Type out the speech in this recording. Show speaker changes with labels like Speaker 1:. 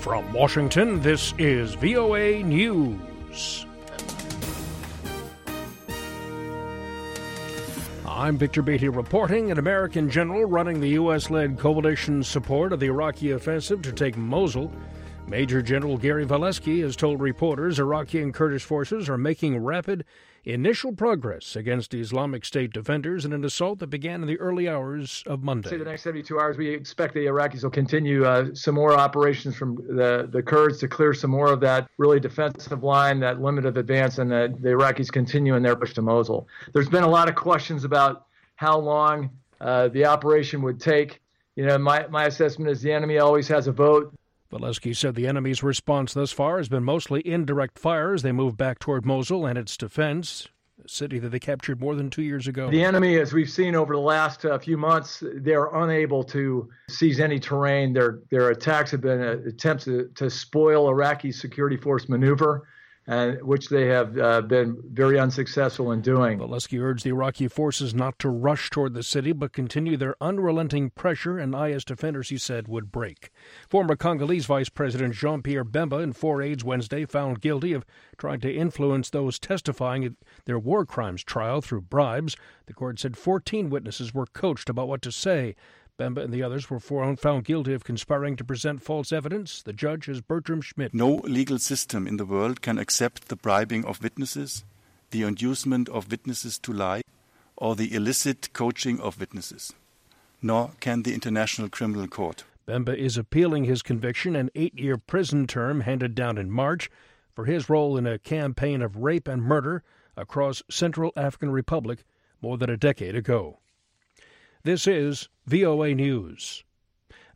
Speaker 1: From Washington, this is VOA News. I'm Victor Beatty reporting. An American general running the U.S.-led coalition's support of the Iraqi offensive to take Mosul. Major General Gary Volesky has told reporters Iraqi and Kurdish forces are making rapid initial progress against Islamic State defenders in an assault that began in the early hours of Monday.
Speaker 2: In the next 72 hours, we expect the Iraqis will continue some more operations from the Kurds to clear some more of that really defensive line, that limit of advance, and the Iraqis continue in their push to Mosul. There's been a lot of questions about how long the operation would take. You know, my assessment is the enemy always has a vote.
Speaker 1: Volesky said the enemy's response thus far has been mostly indirect fire as they move back toward Mosul and its defense, a city that they captured more than 2 years ago.
Speaker 2: The enemy, as we've seen over the last few months, they're unable to seize any terrain. Their attacks have been attempts to spoil Iraqi security force maneuver, which they have been very unsuccessful in doing.
Speaker 1: Volesky urged the Iraqi forces not to rush toward the city, but continue their unrelenting pressure, and IS defenders, he said, would break. Former Congolese Vice President Jean-Pierre Bemba and 4 aides Wednesday found guilty of trying to influence those testifying at their war crimes trial through bribes. The court said 14 witnesses were coached about what to say. Bemba and the others were found guilty of conspiring to present false evidence. The judge is Bertram Schmidt.
Speaker 3: No legal system in the world can accept the bribing of witnesses, the inducement of witnesses to lie, or the illicit coaching of witnesses. Nor can the International Criminal Court.
Speaker 1: Bemba is appealing his conviction, an 8-year prison term handed down in March for his role in a campaign of rape and murder across Central African Republic more than a decade ago. This is VOA News.